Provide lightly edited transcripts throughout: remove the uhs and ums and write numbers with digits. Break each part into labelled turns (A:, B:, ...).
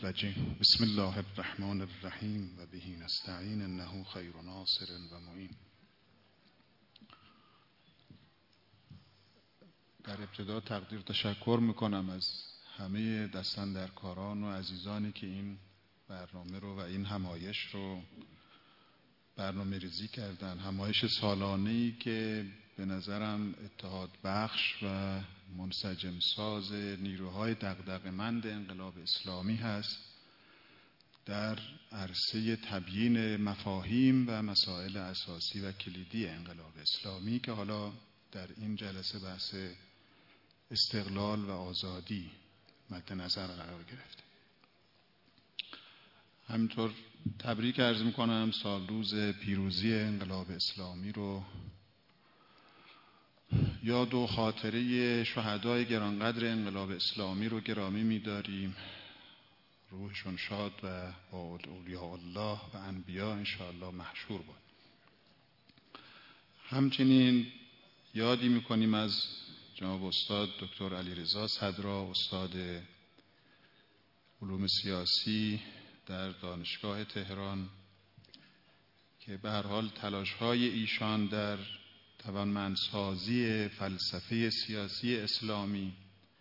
A: الرجیم بسم الله الرحمن الرحیم و به نستعین انه خیر ناصر و معین. در ابتدا تقدیر تشکر میکنم از همه دستاندرکاران و عزیزانی که این برنامه رو و این همایش رو برنامه ریزی کردن. همایش سالانه‌ای که به نظرم اتحاد بخش و منسجم ساز نیروهای دغدغه‌مند انقلاب اسلامی هست در عرصه تبیین مفاهیم و مسائل اساسی و کلیدی انقلاب اسلامی که حالا در این جلسه بحث استقلال و آزادی مد نظر قرار گرفته. همینطور تبریک عرض میکنم سال روز پیروزی انقلاب اسلامی رو، یاد و خاطره شهدای گرانقدر انقلاب اسلامی رو گرامی می‌داریم. روحشون شاد و با اولیاء الله و انبیا انشاءالله محشور باد. همچنین یادی می‌کنیم از جناب استاد دکتر علیرضا صدرا، استاد علوم سیاسی در دانشگاه تهران که به هر حال تلاش‌های ایشان در توانمندسازی فلسفه سیاسی اسلامی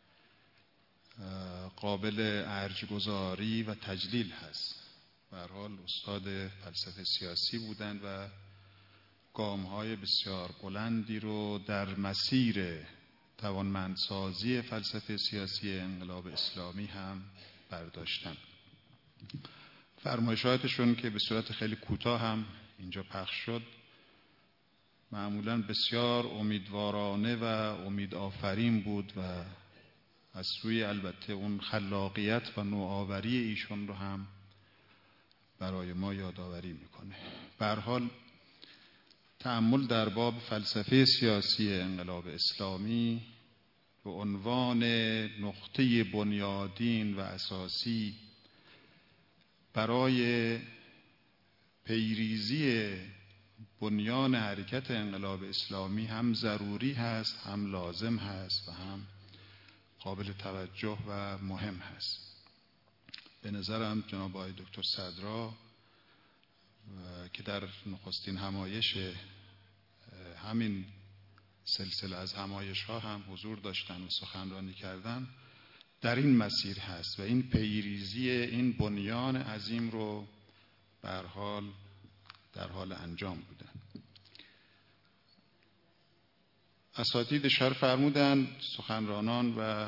A: قابل ارجگذاری و تجلیل هست. به هر حال استاد فلسفه سیاسی بودند و گام‌های بسیار بلندی رو در مسیر توانمندسازی فلسفه سیاسی انقلاب اسلامی هم برداشتند. فرمایشاتشون که به صورت خیلی کوتاه هم اینجا پخش شد معمولاً بسیار امیدوارانه و امیدآفرین بود و از سوی البته اون خلاقیت و نوآوری ایشون رو هم برای ما یادآوری میکنه. به هر حال تأمل در باب فلسفه سیاسی انقلاب اسلامی به عنوان نقطه بنیادین و اساسی برای پیریزی بنیان حرکت انقلاب اسلامی هم ضروری هست، هم لازم هست و هم قابل توجه و مهم هست. به نظرم جناب آقای دکتر صدرا که در نخستین همایش همین سلسله از همایش ها هم حضور داشتن و سخنرانی کردن در این مسیر هست و این پیریزی این بنیان عظیم رو به هر حال در حال انجام بودن. اساتید اشاره فرمودند سخنرانان و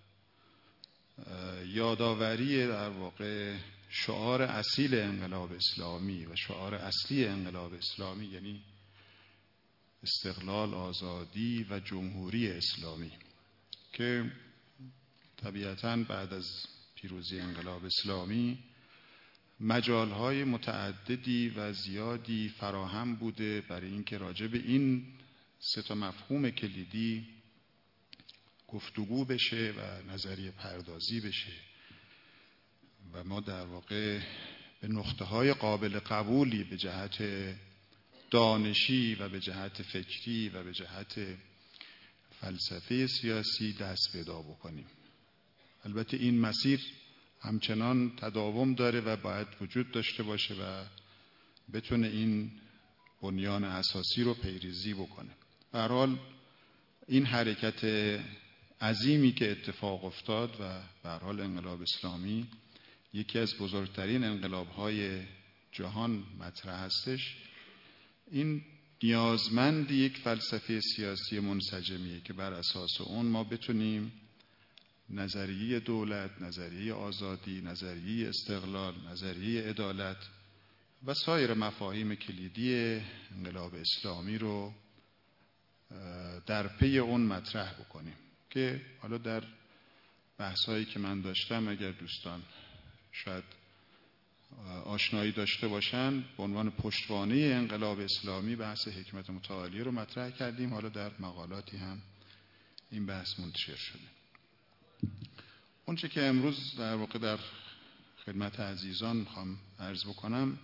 A: یادآوری در واقع شعار اصیل انقلاب اسلامی و شعار اصلی انقلاب اسلامی یعنی استقلال، آزادی و جمهوری اسلامی که طبیعتاً بعد از پیروزی انقلاب اسلامی مجالهای متعددی و زیادی فراهم بوده برای اینکه راجع به این سه تا مفهوم کلیدی گفتگو بشه و نظریه پردازی بشه و ما در واقع به نقطه‌های قابل قبولی به جهت دانشی و به جهت فکری و به جهت فلسفه سیاسی دست پیدا بکنیم. البته این مسیر همچنان تداوم داره و باید وجود داشته باشه و بتونه این بنیان اساسی رو پیریزی بکنه. به هر حال این حرکت عظیمی که اتفاق افتاد و به هر حال انقلاب اسلامی یکی از بزرگترین انقلاب‌های جهان مطرح هستش، این نیازمند یک فلسفه سیاسی منسجمیه که بر اساس اون ما بتونیم نظریه دولت، نظریه آزادی، نظریه استقلال، نظریه عدالت و سایر مفاهیم کلیدی انقلاب اسلامی رو در پی اون مطرح بکنیم که حالا در بحثایی که من داشتم اگر دوستان شاید آشنایی داشته باشن به عنوان پشتوانه انقلاب اسلامی بحث حکمت متعالیه رو مطرح کردیم. حالا در مقالاتی هم این بحث منتشر شده. اونچه که امروز در واقع در خدمت عزیزان میخوام عرض بکنم،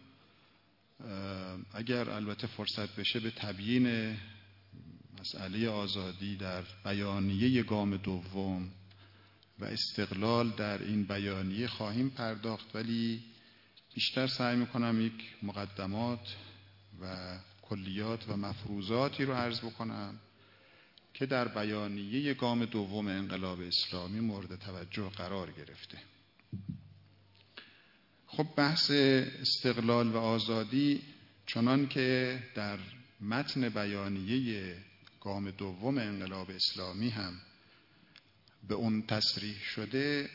A: اگر البته فرصت بشه به تبیین مسئله آزادی در بیانیه گام دوم و استقلال در این بیانیه خواهیم پرداخت، ولی بیشتر سعی میکنم یک مقدمات و کلیات و مفروضاتی رو عرض بکنم که در بیانیه گام دوم انقلاب اسلامی مورد توجه قرار گرفته. خب بحث استقلال و آزادی چنان که در متن بیانیه گام دوم انقلاب اسلامی هم به اون تصریح شده،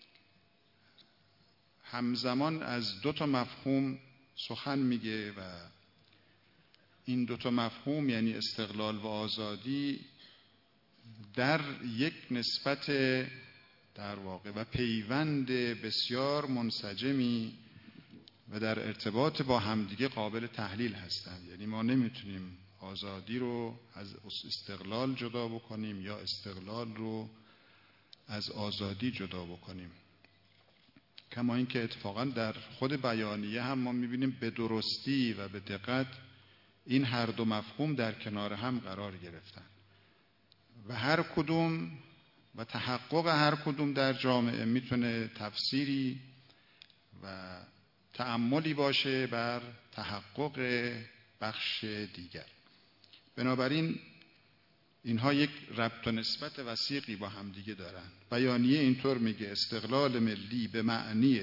A: همزمان از دو تا مفهوم سخن میگه و این دو تا مفهوم یعنی استقلال و آزادی در یک نسبت در واقع و پیوند بسیار منسجمی و در ارتباط با همدیگه قابل تحلیل هستند. یعنی ما نمیتونیم آزادی رو از استقلال جدا بکنیم یا استقلال رو از آزادی جدا بکنیم. کما اینکه اتفاقا در خود بیانیه هم ما میبینیم به درستی و به دقت این هر دو مفهوم در کنار هم قرار گرفتن و هر کدوم و تحقق هر کدوم در جامعه میتونه تفسیری و تأملی باشه بر تحقق بخش دیگر. بنابراین اینها یک ربط و نسبت وثیقی با هم دیگه دارن. بیانیه اینطور میگه استقلال ملی به معنی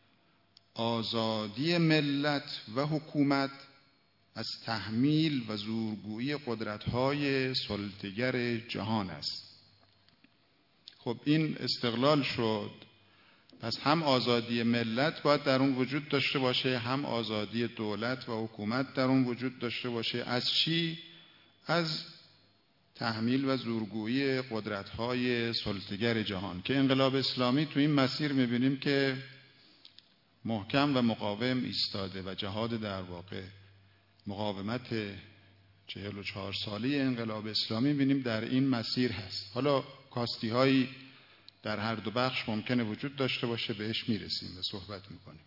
A: آزادی ملت و حکومت از تحمیل و زورگویی قدرت‌های سلطه‌گر جهان است. خب این استقلال شد، پس هم آزادی ملت باید در اون وجود داشته باشه، هم آزادی دولت و حکومت در اون وجود داشته باشه. از چی؟ از تحمیل و زورگویی قدرت‌های سلطه‌گر جهان که انقلاب اسلامی تو این مسیر می‌بینیم که محکم و مقاوم ایستاده و جهاد در واقع مقاومت 44 ساله انقلاب اسلامی می‌بینیم در این مسیر هست. حالا کاستی‌هایی در هر دو بخش ممکنه وجود داشته باشه، بهش میرسیم و صحبت می‌کنیم.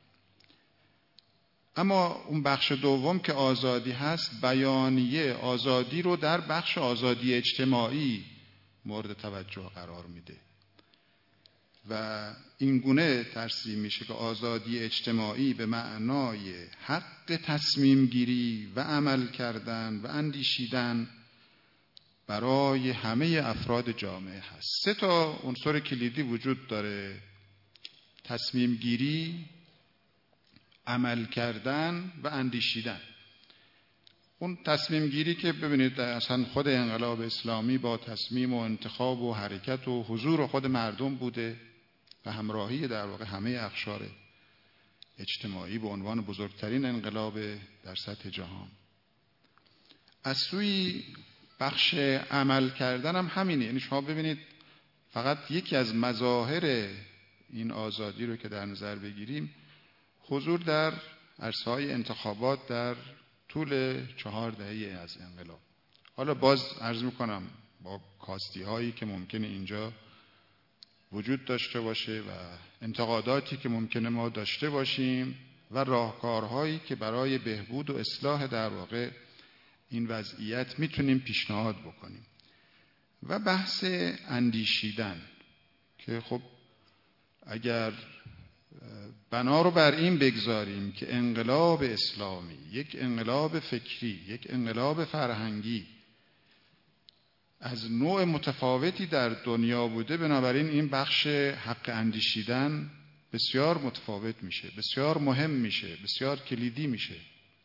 A: اما اون بخش دوم که آزادی هست، بیانیه آزادی رو در بخش آزادی اجتماعی مورد توجه قرار میده و این گونه ترسیم میشه که آزادی اجتماعی به معنای حق تصمیم گیری و عمل کردن و اندیشیدن برای همه افراد جامعه هست. سه تا عنصر کلیدی وجود داره: تصمیم گیری، عمل کردن و اندیشیدن. اون تصمیم گیری که ببینید اصلا خود انقلاب اسلامی با تصمیم و انتخاب و حرکت و حضور خود مردم بوده و همراهی در واقع همه اقشار اجتماعی به عنوان بزرگترین انقلاب در سطح جهان. از سوی بخش عمل کردن هم همینه. یعنی شما ببینید فقط یکی از مظاهر این آزادی رو که در نظر بگیریم، حضور در عرصه‌های انتخابات در طول 4 دهه از انقلاب. حالا باز عرض میکنم با کاستی هایی که ممکنه اینجا وجود داشته باشه و انتقاداتی که ممکنه ما داشته باشیم و راهکارهایی که برای بهبود و اصلاح در واقع این وضعیت میتونیم پیشنهاد بکنیم. و بحث اندیشیدن که خب اگر بنا رو بر این بگذاریم که انقلاب اسلامی یک انقلاب فکری، یک انقلاب فرهنگی از نوع متفاوتی در دنیا بوده، بنابراین این بخش حق اندیشیدن بسیار متفاوت میشه، بسیار مهم میشه، بسیار کلیدی میشه.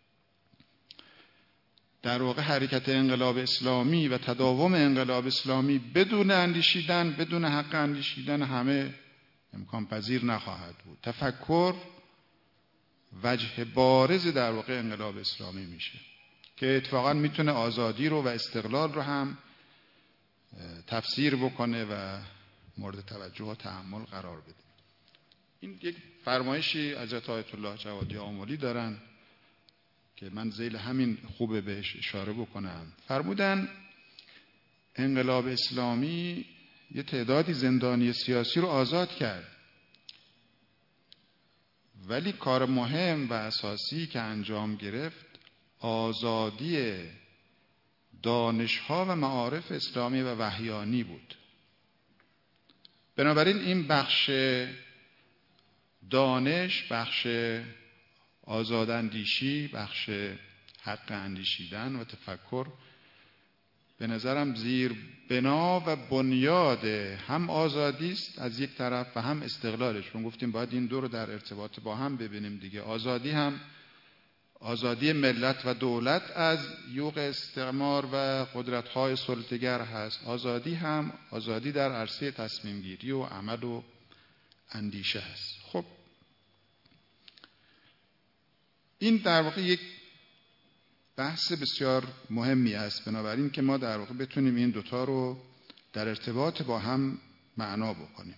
A: در واقع حرکت انقلاب اسلامی و تداوم انقلاب اسلامی بدون اندیشیدن، بدون حق اندیشیدن همه امکان پذیر نخواهد بود. تفکر وجه بارز در واقع انقلاب اسلامی میشه که اتفاقا میتونه آزادی رو و استقلال رو هم تفسیر بکنه و مورد توجه و تأمل قرار بده. این یک فرمایشی حضرت آیت الله جوادی آملی دارن که من ذیل همین خوبه بهش اشاره بکنم. فرمودن انقلاب اسلامی یه تعدادی زندانی سیاسی رو آزاد کرد، ولی کار مهم و اساسی که انجام گرفت آزادی دانش‌ها و معارف اسلامی و وحیانی بود. بنابراین این بخش دانش، بخش آزاداندیشی، بخش حق اندیشیدن و تفکر به نظرم زیر بنا و بنیاد هم آزادی است از یک طرف و هم استقلالش. ما گفتیم باید این دو رو در ارتباط با هم ببینیم دیگه. آزادی هم آزادی ملت و دولت از یوغ استعمار و قدرت‌های سلطه‌گر هست. آزادی هم آزادی در عرصه تصمیم گیری و عمل و اندیشه هست. خب این در واقع یک بحث بسیار مهمی است، بنابراین که ما در واقع بتونیم این دوتا رو در ارتباط با هم معنا بکنیم.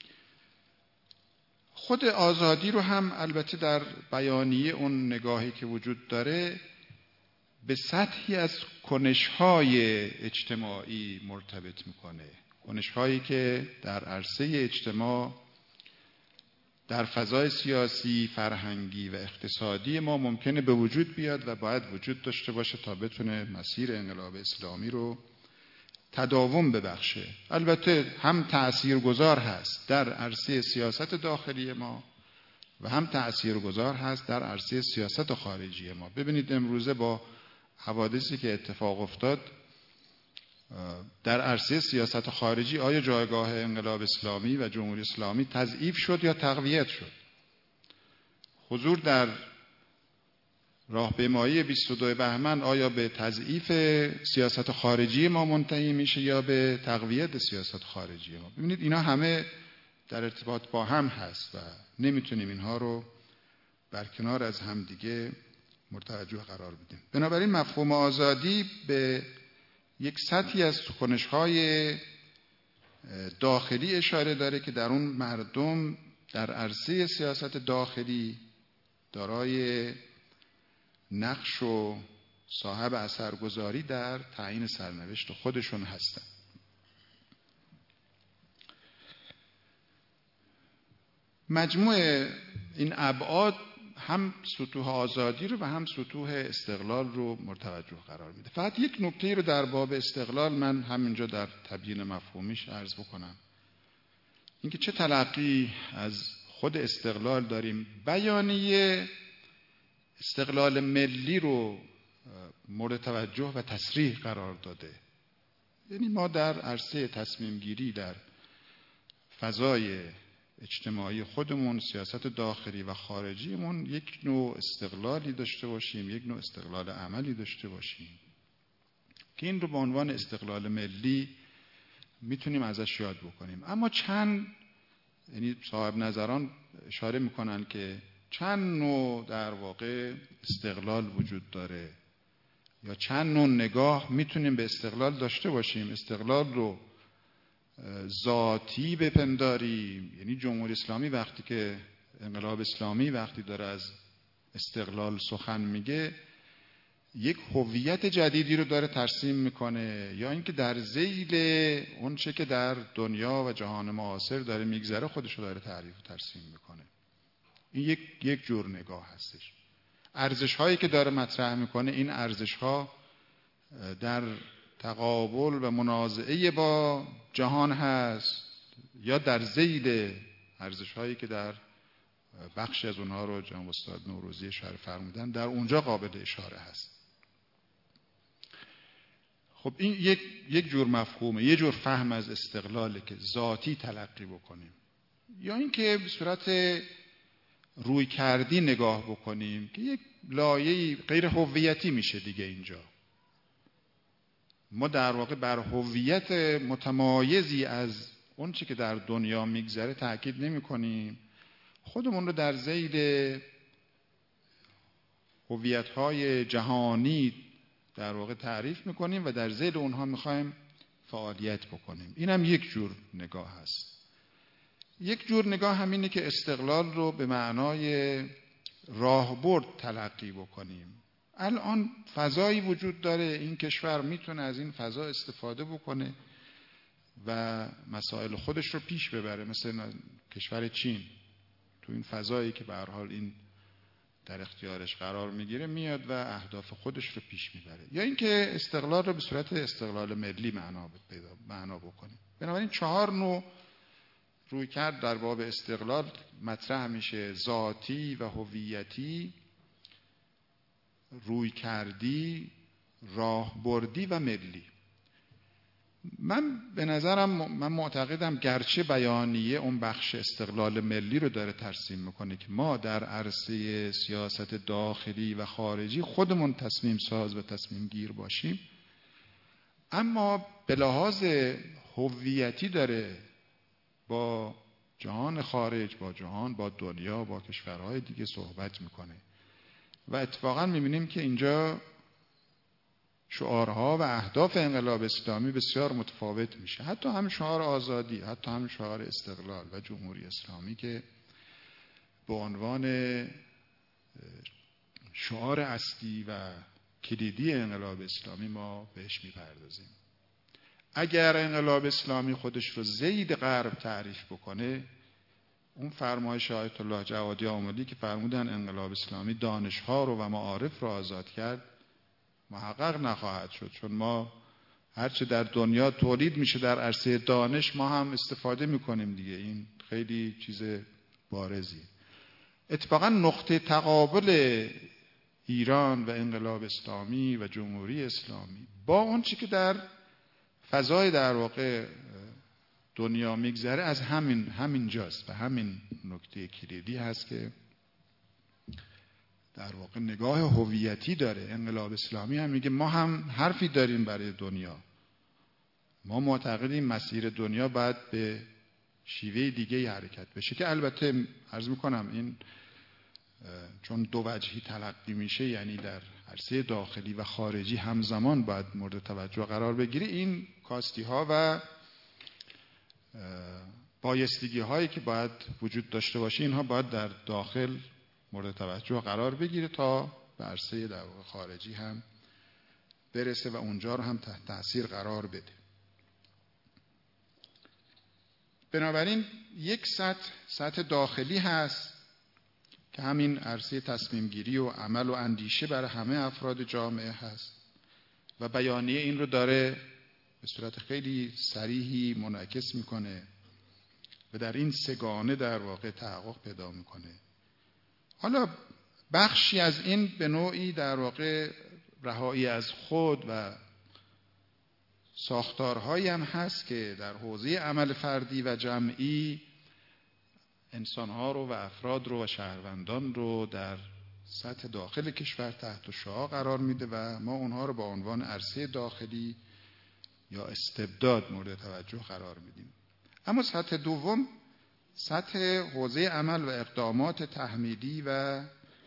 A: خود آزادی رو هم البته در بیانیه اون نگاهی که وجود داره به سطحی از کنش‌های اجتماعی مرتبط میکنه، کنش‌هایی که در عرصه اجتماع در فضای سیاسی، فرهنگی و اقتصادی ما ممکنه به وجود بیاد و باید وجود داشته باشه تا بتونه مسیر انقلاب اسلامی رو تداوم ببخشه. البته هم تأثیرگذار هست در عرصه سیاست داخلی ما و هم تأثیرگذار هست در عرصه سیاست خارجی ما. ببینید امروزه با حوادثی که اتفاق افتاد در عرصه سیاست خارجی آیا جایگاه انقلاب اسلامی و جمهوری اسلامی تضعیف شد یا تقویت شد؟ حضور در راهپیمایی 22 بهمن آیا به تضعیف سیاست خارجی ما منتهی میشه یا به تقویت سیاست خارجی ما؟ ببینید اینا همه در ارتباط با هم هست و نمیتونیم اینها رو برکنار از هم دیگه متوجه قرار بدیم. بنابراین مفهوم آزادی به یک سطحی از کنش‌های داخلی اشاره داره که در اون مردم در عرصه سیاست داخلی دارای نقش و صاحب اثرگذاری در تعیین سرنوشت خودشون هستند. مجموع این ابعاد هم سطوح آزادی رو و هم سطوح استقلال رو مرتوجه قرار میده. فقط یک نکته رو در باب استقلال من همینجا در تبیین مفهومیش عرض بکنم، اینکه چه تلقی از خود استقلال داریم. بیانیه استقلال ملی رو مورد توجه و تصریح قرار داده. یعنی ما در عرصه تصمیم گیری در فضای اجتماعی خودمون، سیاست داخلی و خارجیمون یک نوع استقلالی داشته باشیم، یک نوع استقلال عملی داشته باشیم که این رو به عنوان استقلال ملی میتونیم ازش یاد بکنیم. اما چند یعنی صاحب نظران اشاره میکنن که چند نوع در واقع استقلال وجود داره یا چند نوع نگاه میتونیم به استقلال داشته باشیم. استقلال رو ذاتی بپنداریم، یعنی جمهوری اسلامی وقتی که انقلاب اسلامی وقتی داره از استقلال سخن میگه یک هویت جدیدی رو داره ترسیم میکنه، یا اینکه در ذیل اون چه که در دنیا و جهان معاصر داره میگذره خودش رو داره تعریف و ترسیم میکنه. این یک جور نگاه هستش. ارزش هایی که داره مطرح میکنه این ارزش ها در تقابل و منازعه با جهان هست یا در ذیل ارزش هایی که در بخشی از اونها رو جناب استاد نوروزی اشاره فرمودن در اونجا قابل اشاره هست. خب این یک جور مفهومه، یک جور فهم از استقلاله که ذاتی تلقی بکنیم، یا اینکه به صورت روی کردی نگاه بکنیم که یک لایه‌ای غیر هویتی میشه دیگه. اینجا ما در واقع بر هویت متمایزی از اون چی که در دنیا میگذره تأکید نمی کنیم، خودمون رو در ذیل هویت‌های جهانی در واقع تعریف میکنیم و در ذیل اونها میخوایم فعالیت بکنیم. این هم یک جور نگاه هست. یک جور نگاه همینه که استقلال رو به معنای راهبرد تلقی بکنیم. الان فضایی وجود داره، این کشور میتونه از این فضا استفاده بکنه و مسائل خودش رو پیش ببره، مثل کشور چین تو این فضایی که به هر حال این در اختیارش قرار میگیره میاد و اهداف خودش رو پیش میبره. یا اینکه استقلال رو به صورت استقلال ملی معنا بکنیم. بنابراین 4 نوع رویکرد در باب استقلال مطرح میشه: ذاتی و هویتی، رویکردی، راهبردی و ملی. من معتقدم گرچه بیانیه اون بخش استقلال ملی رو داره ترسیم میکنه که ما در عرصه سیاست داخلی و خارجی خودمون تصمیم ساز و تصمیم گیر باشیم، اما به لحاظ هویتی داره با جهان خارج، با جهان، با دنیا، با کشورهای دیگه صحبت میکنه و اتفاقا میبینیم که اینجا شعارها و اهداف انقلاب اسلامی بسیار متفاوت میشه. حتی هم شعار آزادی، حتی هم شعار استقلال و جمهوری اسلامی که به عنوان شعار اصلی و کلیدی انقلاب اسلامی ما بهش میپردازیم. اگر انقلاب اسلامی خودش رو ضد غرب تعریف بکنه، اون فرمایش آیت الله جوادی آملی که فرمودن انقلاب اسلامی دانشها رو و معارف رو آزاد کرد محقق نخواهد شد، چون ما هرچه در دنیا تولید میشه در عرصه دانش ما هم استفاده میکنیم دیگه. این خیلی چیز بارزی. اتفاقا نقطه تقابل ایران و انقلاب اسلامی و جمهوری اسلامی با اون چی که در فضای در واقع دنیا میگذره از همین جاست و همین نکته کلیدی هست که در واقع نگاه هویتی داره. انقلاب اسلامی هم میگه ما هم حرفی داریم برای دنیا، ما معتقدیم مسیر دنیا باید به شیوه دیگه حرکت بشه، که البته عرض میکنم این چون دو وجهی تلقی میشه، یعنی در عرصه داخلی و خارجی همزمان باید مورد توجه قرار بگیره. این کاستی ها و بایستگی هایی که باید وجود داشته باشه اینها باید در داخل مورد توجه قرار بگیره تا به عرصه در واقع خارجی هم برسه و اونجا رو هم تحت تاثیر قرار بده. بنابراین یک سطح داخلی هست که همین عرصه تصمیم گیری و عمل و اندیشه برای همه افراد جامعه هست و بیانیه این رو داره به صورت خیلی صریحی منعکس میکنه و در این سگانه در واقع تحقق پیدا میکنه. حالا بخشی از این به نوعی در واقع رهایی از خود و ساختارهایی هم هست که در حوزه عمل فردی و جمعی انسانها رو و افراد رو و شهروندان رو در سطح داخل کشور تحت شعاع قرار میده و ما اونها رو با عنوان عرصه داخلی یا استبداد مورد توجه قرار میدیم. اما سطح دوم سطح حوزه عمل و اقدامات تحمیلی و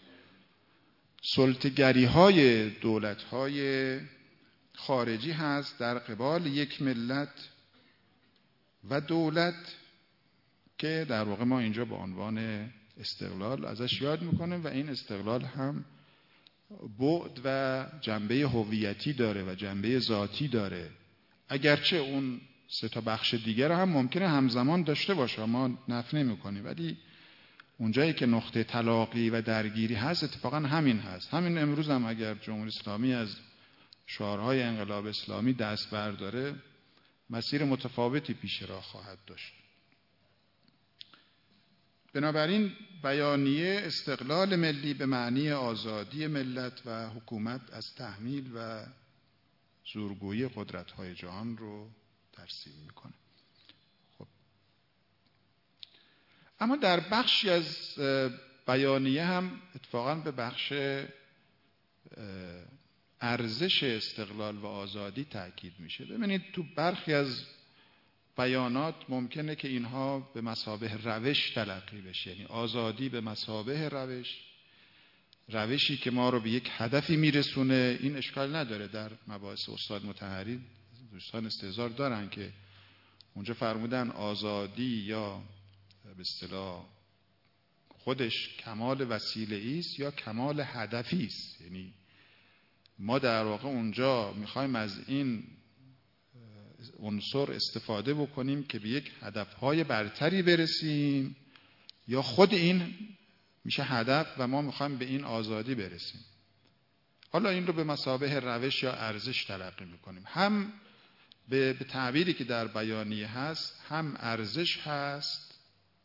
A: سلطه‌گری های دولت های خارجی هست در قبال یک ملت و دولت که در واقع ما اینجا با عنوان استقلال ازش یاد میکنیم و این استقلال هم بعد و جنبه هویتی داره و جنبه ذاتی داره، اگرچه اون سه تا بخش دیگر هم ممکنه همزمان داشته باشه، ما نفی نمی‌کنیم، ولی اونجایی که نقطه تلاقی و درگیری هست اتفاقا همین هست. همین امروز هم اگر جمهوری اسلامی از شعارهای انقلاب اسلامی دست برداره مسیر متفاوتی پیش راه خواهد داشت. بنابراین بیانیه استقلال ملی به معنی آزادی ملت و حکومت از تحمیل و زورگویی قدرت‌های جهان رو ترسیم میکنه. خب اما در بخشی از بیانیه هم اتفاقا به بخش ارزش استقلال و آزادی تاکید میشه. ببینید تو برخی از بیانات ممکنه که اینها به مثابه روش تلقی بشه، یعنی آزادی به مثابه روشی که ما رو به یک هدفی میرسونه. این اشکال نداره. در مباحث استاد مطهری دوستان استحضار دارن که اونجا فرمودن آزادی یا به اصطلاح خودش کمال وسیله است یا کمال هدفی است. یعنی ما در واقع اونجا میخوایم از این عنصر استفاده بکنیم که به یک هدفهای برتری برسیم، یا خود این میشه هدف و ما میخوایم به این آزادی برسیم. حالا این رو به مثابه روش یا ارزش تلقی میکنیم. هم به تعبیری که در بیانیه هست هم ارزش هست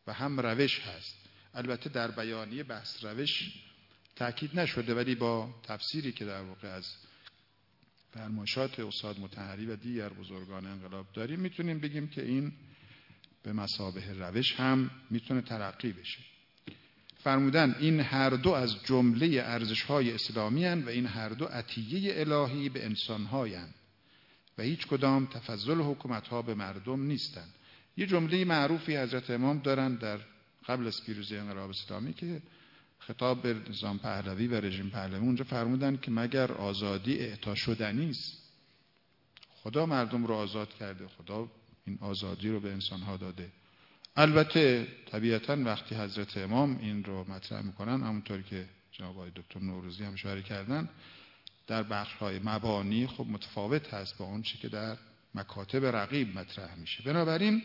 A: و هم روش هست. البته در بیانیه بحث روش تأکید نشده، ولی با تفسیری که در واقع از فرمایشات استاد مطهری و دیگر بزرگان انقلاب داریم میتونیم بگیم که این به مثابه روش هم میتونه تلقی بشه. فرمودن این هر دو از جمله ارزش‌های اسلامی هستند و این هر دو عطیه الهی به انسان‌های هستند و هیچ کدام تفضل حکومت‌ها به مردم نیستند. یه جمله معروفی حضرت امام دارن در قبل از پیروزی انقلاب اسلامی که خطاب به نظام پهلوی و رژیم پهلوی، اونجا فرمودن که مگر آزادی اعطا شدنی است؟ خدا مردم رو آزاد کرده، خدا این آزادی رو به انسان‌ها داده. البته طبیعتاً وقتی حضرت امام این رو مطرح میکنن، همونطور که جناب آقای دکتر نوروزی هم اشاره کردن، در بخش‌های مبانی خب متفاوت هست با اون چی که در مکاتب رقیب مطرح میشه. بنابراین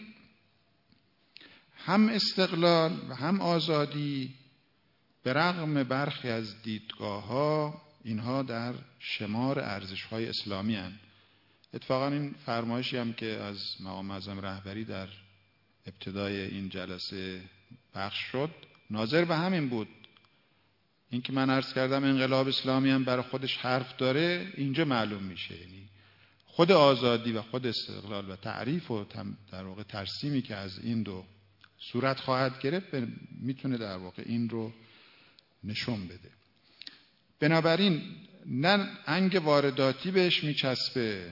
A: هم استقلال و هم آزادی به رغم برخی از دیدگاه‌ها اینها در شمار ارزش‌های اسلامی هستند. اتفاقا این فرمایشی هم که از مقام معظم رهبری در ابتدای این جلسه پخش شد ناظر به همین بود. این که من عرض کردم انقلاب اسلامی هم برای خودش حرف داره، اینجا معلوم میشه. یعنی خود آزادی و خود استقلال و تعریف و در واقع ترسیمی که از این دو صورت خواهد گرفت میتونه در واقع این رو نشون بده. بنابراین نه انگ وارداتی بهش میچسبه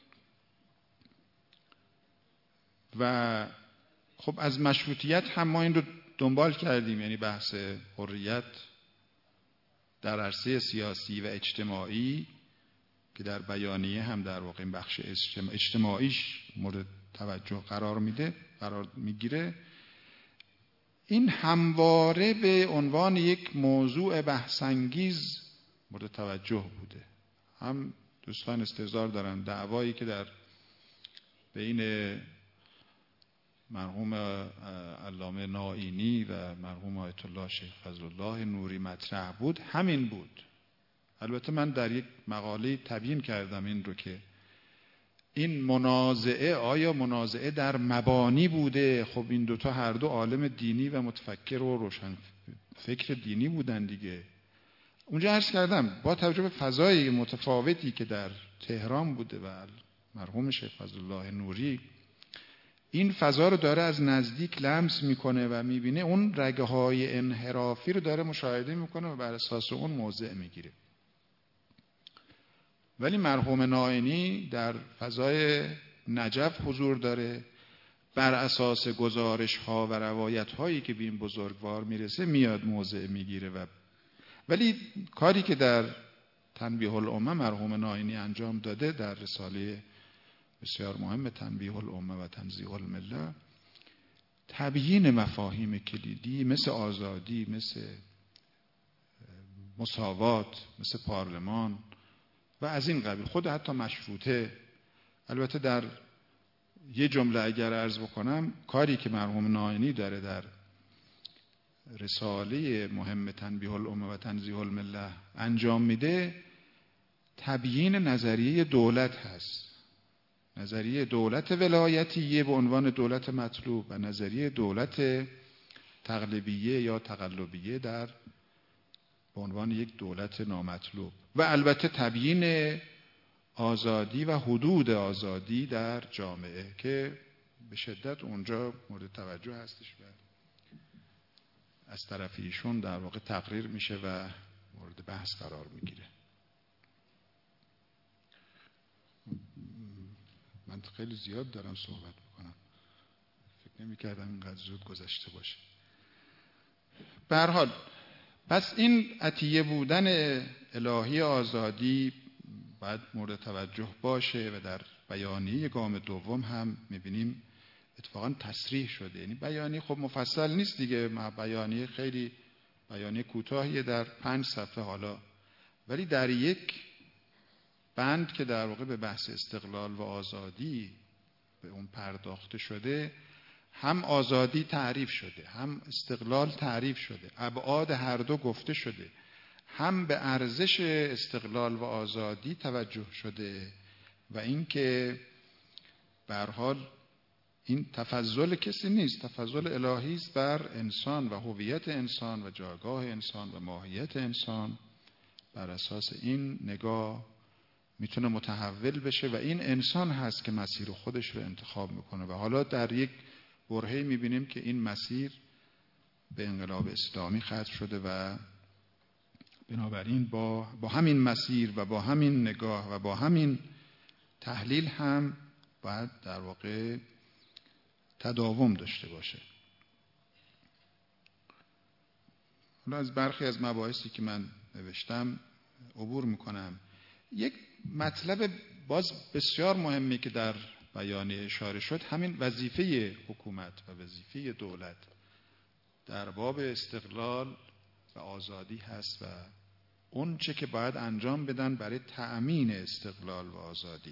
A: و خب از مشروطیت هم ما این رو دنبال کردیم، یعنی بحث حریت در عرصه سیاسی و اجتماعی که در بیانیه هم در واقع این بخش اجتماعیش مورد توجه قرار میگیره. این همواره به عنوان یک موضوع بحث‌انگیز مورد توجه بوده. هم دوستان استحضار دارن دعوایی که در بین مرحوم علامه نائینی و مرحوم آیت الله شیخ فضل الله نوری مطرح بود همین بود. البته من در یک مقاله تبیین کردم این رو که این منازعه آیا منازعه در مبانی بوده؟ خب این دوتا هر دو عالم دینی و متفکر و روشن فکر دینی بودن دیگه. اونجا عرض کردم با توجه به فضای متفاوتی که در تهران بوده و مرحوم شیخ فضل الله نوری این فضا رو داره از نزدیک لمس میکنه و میبینه اون رگه های انحرافی رو داره مشاهده میکنه و بر اساس اون موضع میگیره. ولی مرحوم نائینی در فضای نجف حضور داره، بر اساس گزارش ها و روایت هایی که به این بزرگوار میرسه میاد موضع میگیره. ولی کاری که در تنبیه الامه مرحوم نائینی انجام داده در رساله بسیار مهم تنبیه الامه و تنزیه المله، تبیین مفاهیم کلیدی مثل آزادی، مثل مساوات، مثل پارلمان و از این قبیل، خود حتی مشروطه. البته در یه جمله اگر عرض بکنم، کاری که مرحوم نائینی داره در رساله مهم تنبیه الامه و تنزیه المله انجام میده، تبیین نظریه دولت هست. نظریه دولت ولایتیه به عنوان دولت مطلوب و نظریه دولت تغلبیه یا تقلبیه به عنوان یک دولت نامطلوب و البته تبیین آزادی و حدود آزادی در جامعه که به شدت اونجا مورد توجه هستش و از طرف ایشون در واقع تقریر میشه و مورد بحث قرار میگیره. من خیلی زیاد دارم صحبت میکنم، فکر نمی‌کردم اینقدر زود گذشته باشه. به هر حال پس این عطیه بودن الهی آزادی باید مورد توجه باشه و در بیانیه گام دوم هم میبینیم اتفاقا تصریح شده. یعنی بیانیه خب مفصل نیست دیگه، بیانیه خیلی بیانیه کوتاهیه در 5 صفحه حالا، ولی در یک بند که در واقع به بحث استقلال و آزادی به اون پرداخته شده، هم آزادی تعریف شده، هم استقلال تعریف شده، ابعاد هر دو گفته شده، هم به ارزش استقلال و آزادی توجه شده و اینکه به هر حال این تفضل کسی نیست، تفضل الهی است بر انسان و هویت انسان و جایگاه انسان و ماهیت انسان. بر اساس این نگاه میتونه متحول بشه و این انسان هست که مسیر خودش رو انتخاب میکنه. و حالا در یک برهه‌ای میبینیم که این مسیر به انقلاب اسلامی ختم شده و بنابراین با همین مسیر و با همین نگاه و با همین تحلیل هم باید در واقع تداوم داشته باشه. حالا از برخی از مباحثی که من نوشتم عبور میکنم. یک مطلب باز بسیار مهمی که در بیانیه اشاره شد همین وظیفه حکومت و وظیفه دولت در باب استقلال و آزادی هست و اون چه که باید انجام بدن برای تأمین استقلال و آزادی.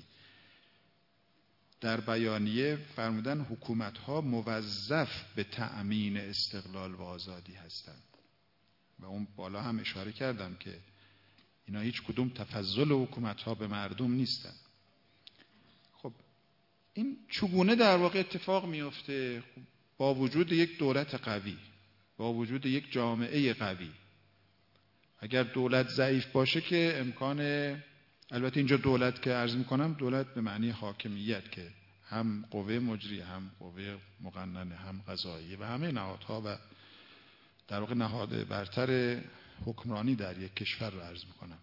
A: در بیانیه فرمودن حکومت‌ها موظف به تأمین استقلال و آزادی هستند و اون بالا هم اشاره کردم که اینا هیچ کدوم تفضل حکومت‌ها به مردم نیستن. خب این چگونه در واقع اتفاق میفته؟ با وجود یک دولت قوی، با وجود یک جامعه قوی. اگر دولت ضعیف باشه که امکان، البته اینجا دولت که عرض میکنم دولت به معنی حاکمیت که هم قوه مجری، هم قوه مقننه، هم قضاییه و همه نهادها و در واقع نهاد برتر حکمرانی در یک کشور رو عرض میکنم.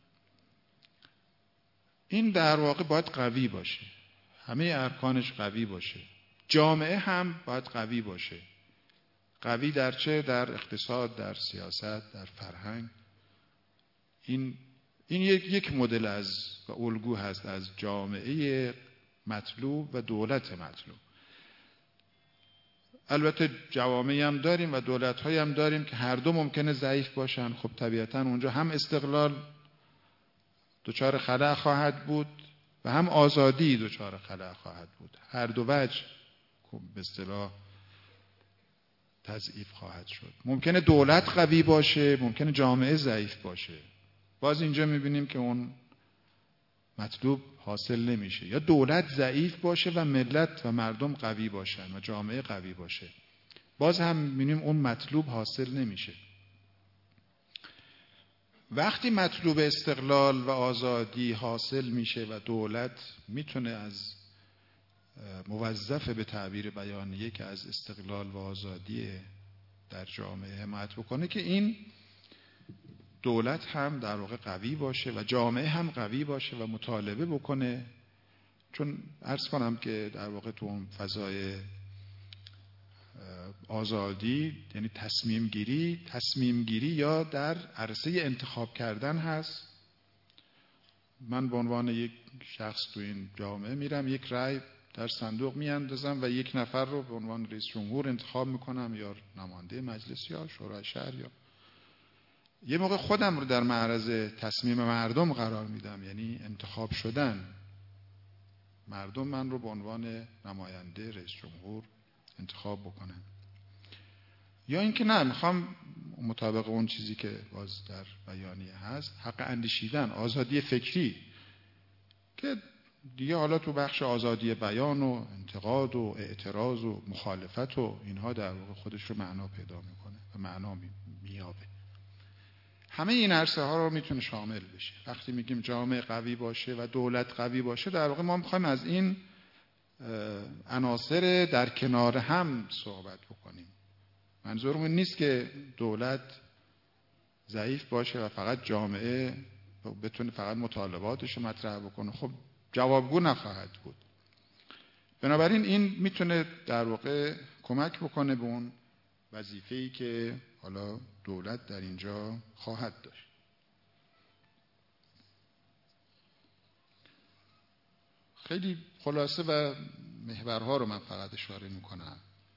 A: این در واقع باید قوی باشه، همه ارکانش قوی باشه. جامعه هم باید قوی باشه. قوی در چه؟ در اقتصاد، در سیاست، در فرهنگ. این یک مدل از و الگو هست از جامعه مطلوب و دولت مطلوب. البته جوامعی هم داریم و دولت‌هایی هم داریم که هر دو ممکنه ضعیف باشن. خب طبیعتاً اونجا هم استقلال دچار خلأ خواهد بود و هم آزادی دچار خلأ خواهد بود. هر دو وجه به اصطلاح تضعیف خواهد شد. ممکنه دولت قوی باشه، ممکنه جامعه ضعیف باشه. باز اینجا می‌بینیم که اون مطلوب حاصل نمیشه. یا دولت ضعیف باشه و ملت و مردم قوی باشن و جامعه قوی باشه، باز هم می‌بینیم اون مطلوب حاصل نمیشه. وقتی مطلوب استقلال و آزادی حاصل میشه و دولت میتونه از موظف به تعبیر بیانیه که از استقلال و آزادی در جامعه حمایت بکنه، که این دولت هم در واقع قوی باشه و جامعه هم قوی باشه و مطالبه بکنه. چون عرض کنم که در واقع تو اون فضای آزادی یعنی تصمیم گیری یا در عرصه انتخاب کردن هست. من به عنوان یک شخص تو این جامعه میرم، یک رأی در صندوق میاندازم و یک نفر رو به عنوان رئیس جمهور انتخاب میکنم یا نماینده مجلس یا شورای شهر، یا یه موقع خودم رو در معرض تصمیم مردم قرار میدم، یعنی انتخاب شدن. مردم من رو به عنوان نماینده رئیس جمهور انتخاب بکنن. یا اینکه نه، میخوام مطابق اون چیزی که باز در بیانیه هست، حق اندیشیدن، آزادی فکری، که دیگه حالا تو بخش آزادی بیان و انتقاد و اعتراض و مخالفت و اینها در واقع خودش رو معنا پیدا میکنه و معنا میابه. همه این عرصه ها رو میتونه شامل بشه. وقتی میگیم جامعه قوی باشه و دولت قوی باشه، در واقع ما میخوایم از این عناصر در کنار هم صحبت بکنیم. منظورمون نیست که دولت ضعیف باشه و فقط جامعه بتونه فقط مطالباتش رو مطرح بکنه. خب جوابگو نخواهد بود. بنابراین این میتونه در واقع کمک بکنه به اون وظیفه‌ای که حالا دولت در اینجا خواهد داشت. خیلی خلاصه و محورها رو من فقط اشاره میکنم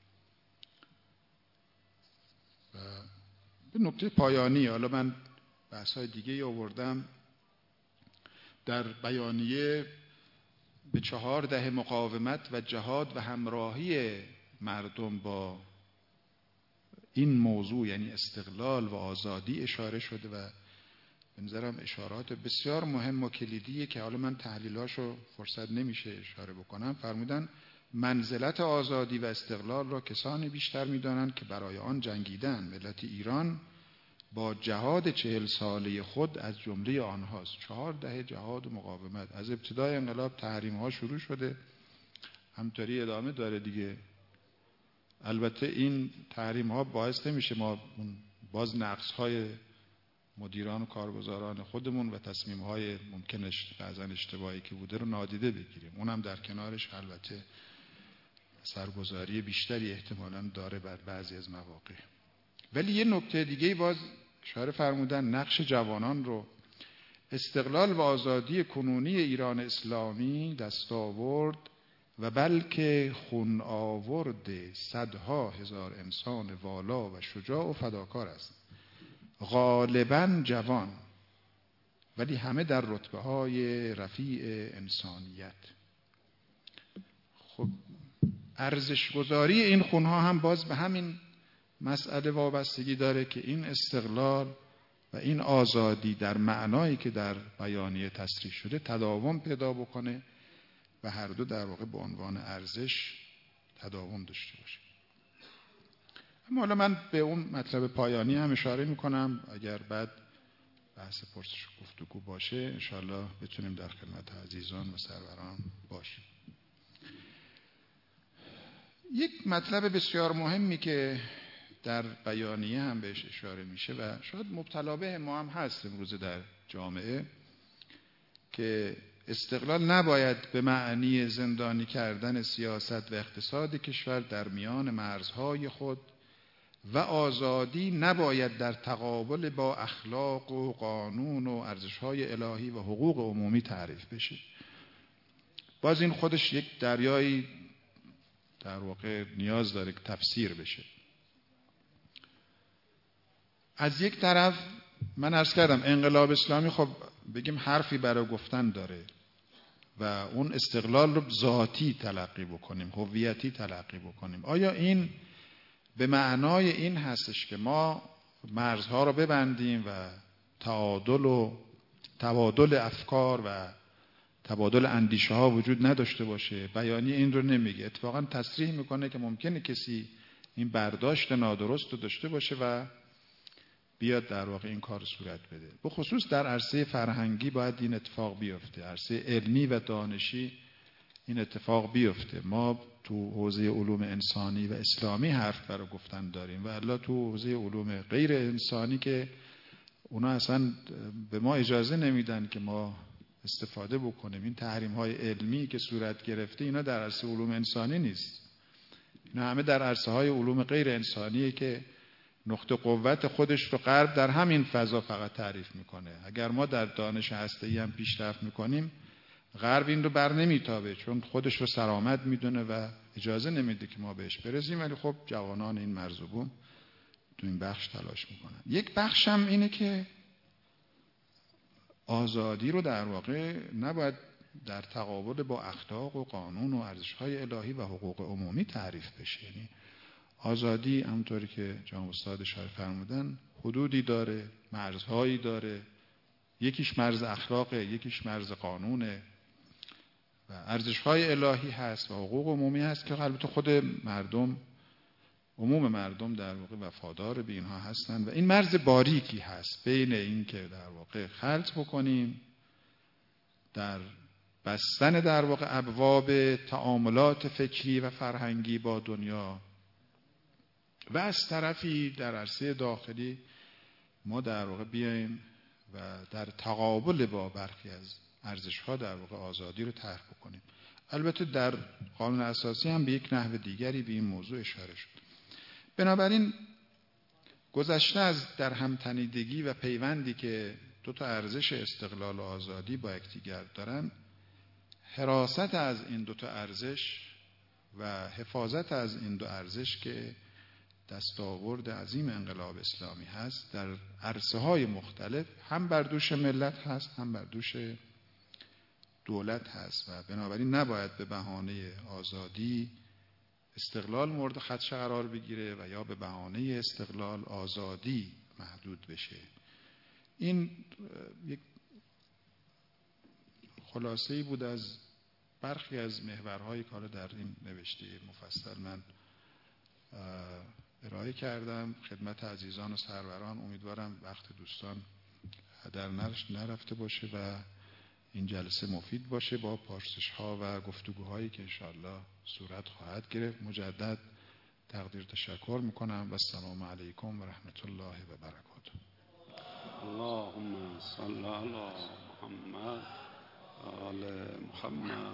A: و به نکته پایانی. حالا من بحث‌های دیگه آوردم. در بیانیه به 4 دهه مقاومت و جهاد و همراهی مردم با این موضوع یعنی استقلال و آزادی اشاره شده و به نظرم اشارات بسیار مهم و کلیدیه که حالا من تحلیلاشو فرصت نمیشه اشاره بکنم. فرمودن منزلت آزادی و استقلال را کسانی بیشتر می‌دانند که برای آن جنگیدند. ملت ایران با جهاد 40 ساله خود از جمله آنهاست. 4 دهه جهاد و مقاومت. از ابتدای انقلاب تحریم‌ها شروع شده، همطوری ادامه داره دیگه. البته این تحریم‌ها باعث نمیشه ما باز نقص‌های مدیران و کارگزاران خودمون و تصمیم‌های ممکنش بعضا اشتباهی که بوده رو نادیده بگیریم. اونم در کنارش البته سرگذاری بیشتری احتمالاً داره بر بعضی از مواقع. ولی یه نکته دیگه باز اشاره فرمودن، نقش جوانان رو. استقلال و آزادی کنونی ایران اسلامی دستاورد و بلکه خون آورد صدها هزار انسان والا و شجاع و فداکار است، غالباً جوان، ولی همه در رتبه‌های رفیع انسانیت. خب ارزش گذاری این خونها هم باز به همین مسئله وابستگی داره که این استقلال و این آزادی در معنایی که در بیانیه تصریح شده تداوم پیدا بکنه و هر دو در واقع به عنوان ارزش تداوم داشته باشه. اما حالا من به اون مطلب پایانی هم اشاره میکنم، اگر بعد بحث پرسش و گفتگو باشه انشاءالله بتونیم در خدمت عزیزان و سروران باشیم. یک مطلب بسیار مهمی که در بیانیه هم بهش اشاره میشه و شاید مبتلا به ما هم هست امروز در جامعه، که استقلال نباید به معنی زندانی کردن سیاست و اقتصاد کشور در میان مرزهای خود و آزادی نباید در تقابل با اخلاق و قانون و ارزش‌های الهی و حقوق عمومی تعریف بشه. باز این خودش یک دریایی در واقع نیاز داره که تفسیر بشه. از یک طرف من عرض کردم انقلاب اسلامی خب بگیم حرفی برای گفتن داره و اون استقلال رو ذاتی تلقی بکنیم، هویتی تلقی بکنیم. آیا این به معنای این هستش که ما مرزها رو ببندیم و تعادل و تبادل افکار و تبادل اندیشه ها وجود نداشته باشه؟ بیانیه این رو نمیگه، اتفاقا تصریح میکنه که ممکنه کسی این برداشت نادرست رو داشته باشه و بیاد در واقع این کار صورت بده. به خصوص در عرصه فرهنگی باید این اتفاق بیفته، عرصه علمی و دانشی این اتفاق بیفته. ما تو حوزه علوم انسانی و اسلامی حرف برای گفتن داریم و الا تو حوزه علوم غیر انسانی که اونا اصلا به ما اجازه نمیدن که ما استفاده بکنیم. این تحریم های علمی که صورت گرفته اینا در عرصه علوم انسانی نیست، اینا همه در عرصه های علوم غیر انسانیه که نقطه قوت خودش رو غرب در همین فضا فقط تعریف میکنه. اگر ما در دانش هسته‌ای هم پیشرفت میکنیم غرب این رو بر نمیتابه، چون خودش رو سرآمد میدونه و اجازه نمیده که ما بهش برسیم. ولی خب جوانان این مرز و بوم تو این بخش تلاش میکنن. یک بخش هم اینه که آزادی رو در واقع نباید در تقابل با اخلاق و قانون و ارزش‌های الهی و حقوق عمومی تعریف بشه. یعنی آزادی همونطوری که جناب استاد اشاره فرمودن حدودی داره، مرزهایی داره، یکیش مرز اخلاقه، یکیش مرز قانونه و ارزش‌های الهی هست و حقوق عمومی هست که البته خود مردم، عموم مردم در واقع وفادار به اینها هستن و این مرز باریکی هست بین این که در واقع خلط بکنیم در بستن در واقع ابواب تعاملات فکری و فرهنگی با دنیا و از طرفی در عرصه داخلی ما در واقع بیایم و در تقابل با برخی از ارزش‌ها در واقع آزادی رو طرح بکنیم. البته در قانون اساسی هم به یک نحو دیگری به این موضوع اشاره شد. بنابراین گذشته از در همتنیدگی و پیوندی که دو تا ارزش استقلال و آزادی با یکدیگر دارن، حراست از این دو تا ارزش و حفاظت از این دو ارزش که دستاورد عظیم انقلاب اسلامی هست در عرصه‌های مختلف هم بر دوش ملت هست هم بر دوش دولت هست و بنابراین نباید به بهانه آزادی استقلال مورد خدشه قرار بگیره و یا به بهانه استقلال آزادی محدود بشه. این یک خلاصه‌ای بود از برخی از محورهای کار در این نوشته مفصل من ارائه کردم خدمت عزیزان و سروران. امیدوارم وقت دوستان هدر نرفته باشه و این جلسه مفید باشه با پرسش ها و گفتگوهایی که انشاءالله صورت خواهد گرفت. مجدد تقدیر تشکر میکنم و السلام علیکم و رحمت الله و برکاته.
B: اللهم صل علی محمد آل محمد.